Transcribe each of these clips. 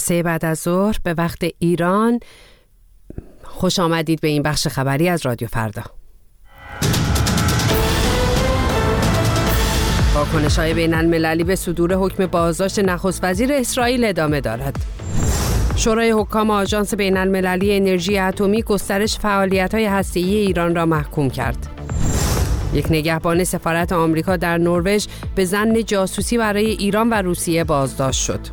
3 بعد از ظهر به وقت ایران. خوش آمدید به این بخش خبری از رادیو فردا. واکنش‌های بین‌المللی به صدور حکم بازداشت نخست وزیر اسرائیل ادامه دارد. شورای حکام آژانس بین‌المللی انرژی اتمی گسترش فعالیت‌های هسته‌ای ایران را محکوم کرد. یک نگهبان سفارت آمریکا در نروژ به ظن جاسوسی برای ایران و روسیه بازداشت شد.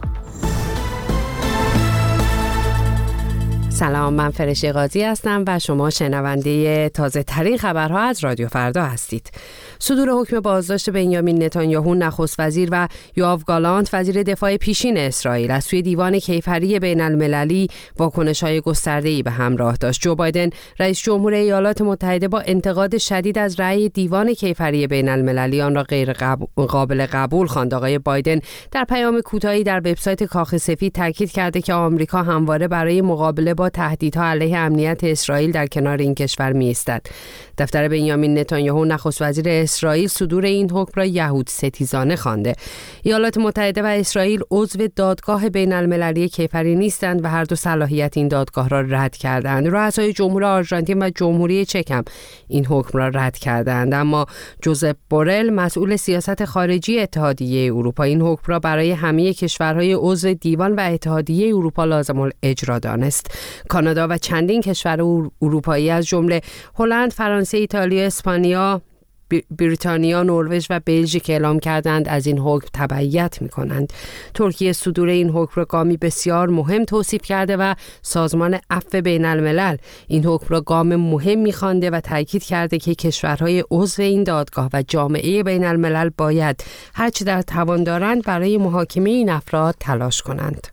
سلام، من فرشته قاضی هستم و شما شنونده تازه ترین خبرها از رادیو فردا هستید. صدور حکم بازداشت بنیامین نتانیاهو نخست وزیر و یوآو گالانت وزیر دفاع پیشین اسرائیل از سوی دیوان کیفری بین المللی واکنش‌های گسترده‌ای به همراه داشت. جو بایدن رئیس جمهور ایالات متحده با انتقاد شدید از رأی دیوان کیفری بین المللی آن را غیر قابل قبول خواند. آقای بایدن در پیام کوتاهی در وبسایت کاخ سفید تاکید کرده که آمریکا همواره برای مقابله با تهدیدها علیه امنیت اسرائیل در کنار این کشور می‌ایستد. دفتر بنیامین نتانیاهو نخست وزیر اسرائیل صدور این حکم را یهود ستیزانه خوانده. ایالات متحده و اسرائیل عضو دادگاه بین المللی کیفری نیستند و هر دو صلاحیت این دادگاه را رد کردند. رؤسای جمهور آرژانتین و جمهوری چک هم این حکم را رد کردند، اما جوزپ بورل مسئول سیاست خارجی اتحادیه اروپا این حکم را برای همه کشورهای عضو دیوان و اتحادیه اروپا لازم الاجرا دانست. کانادا و چندین کشور اروپایی از جمله هلند، فرانسه، ایتالیا، اسپانیا، بریتانیا، نروژ و بلژیک اعلام کردند از این حکم تبعیت می‌کنند. ترکیه صدور این حکم را گامی بسیار مهم توصیف کرده و سازمان عفو بین‌الملل این حکم را گام مهمی خوانده و تاکید کرده که کشورهای عضو این دادگاه و جامعه بین‌الملل باید هرچه در توان دارند برای محاکمه این افراد تلاش کنند.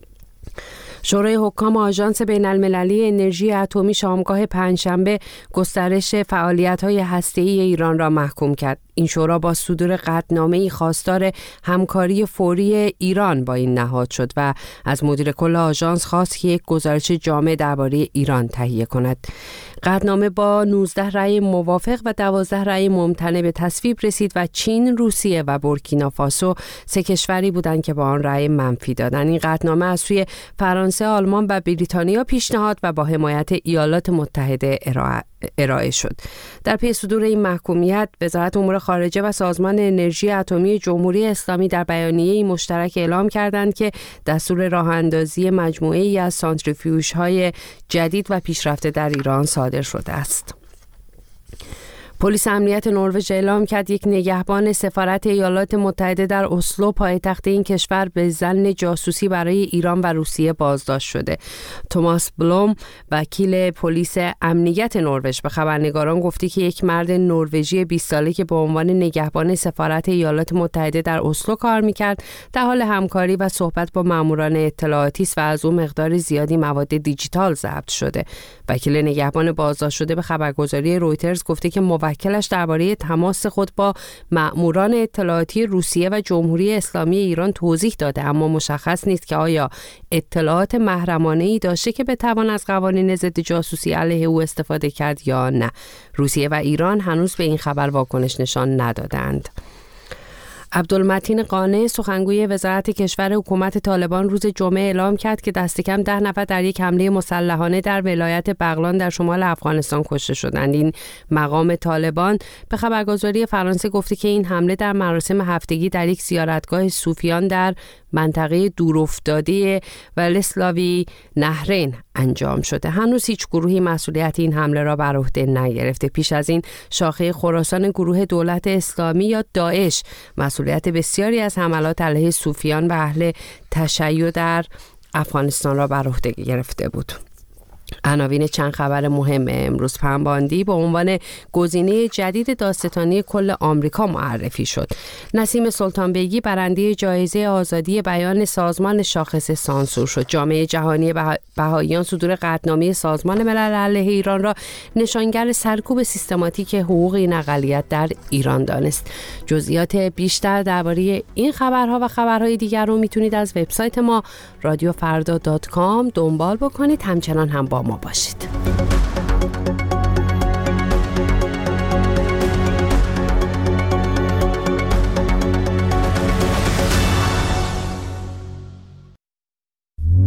شورای حکام آژانس بین‌المللی انرژی اتمی شامگاه پنجشنبه گسترش فعالیت‌های هسته‌ای ایران را محکوم کرد. این شورا با صدور قطعنامه‌ای خواستار همکاری فوری ایران با این نهاد شد و از مدیر کل آژانس خواست که یک گزارش جامع درباره ایران تهیه کند. قطعنامه با 19 رأی موافق و 12 رأی ممتنع به تصویب رسید و چین، روسیه و بورکینافاسو 3 کشوری بودند که با آن رأی منفی دادند. این قطعنامه از سوی فرانسه، آلمان و بریتانیا پیشنهاد و با حمایت ایالات متحده ارائه شد. در پی صدور این محکومیت، وزارت امور خارجه و سازمان انرژی اتمی جمهوری اسلامی در بیانیه‌ای مشترک اعلام کردند که دستور راه اندازی مجموعه‌ای از سانتریفیوژهای جدید و پیشرفته در ایران صادر شده است. پلیس امنیت نروژ اعلام کرد یک نگهبان سفارت ایالات متحده در اسلو پایتخت این کشور به ظن جاسوسی برای ایران و روسیه بازداشت شده. توماس بلوم وکیل پلیس امنیت نروژ به خبرنگاران گفته که یک مرد نروژی 20 ساله که به عنوان نگهبان سفارت ایالات متحده در اسلو کار می‌کرد در حال همکاری و صحبت با ماموران اطلاعاتی است و از او مقدار زیادی مواد دیجیتال ضبط شده. وکیل نگهبان بازداشت شده به خبرگزاری رویترز گفته که وکیلش درباره تماس خود با مأموران اطلاعاتی روسیه و جمهوری اسلامی ایران توضیح داده، اما مشخص نیست که آیا اطلاعات محرمانه‌ای داشته که بتوان از قوانین ضد جاسوسی علیه او استفاده کرد یا نه. روسیه و ایران هنوز به این خبر واکنش نشان ندادند. عبدالمتین قانع سخنگوی وزارت کشور حکومت طالبان روز جمعه اعلام کرد که دست کم 10 نفر در یک حمله مسلحانه در ولایت بغلان در شمال افغانستان کشته شدند. این مقام طالبان به خبرگزاری فرانسه گفته که این حمله در مراسم هفتگی در یک زیارتگاه صوفیان در منطقه دورافتاده ولسلاوی نهرین انجام شده. هنوز هیچ گروهی مسئولیت این حمله را بر عهده نگرفته. پیش از این شاخه خراسان گروه دولت اسلامی یا داعش مسئولیت بسیاری از حملات علیه صوفیان و اهل تشیع در افغانستان را بر عهده گرفته بود. عناوین چند خبر مهم امروز: پنباندی به عنوان گزینه جدید دادستانی کل آمریکا معرفی شد. نسیم سلطان بیگی برنده جایزه آزادی بیان سازمان شاخص سانسور شد. جامعه جهانی بهائیان صدور قطعنامه سازمان ملل علیه ایران را نشانگر سرکوب سیستماتیک حقوق این اقلیت در ایران دانست. جزئیات بیشتر درباره این خبرها و خبرهای دیگر رو میتونید از وبسایت ما radiofarda.com دنبال بکنید. همچنان هم با ما باشید.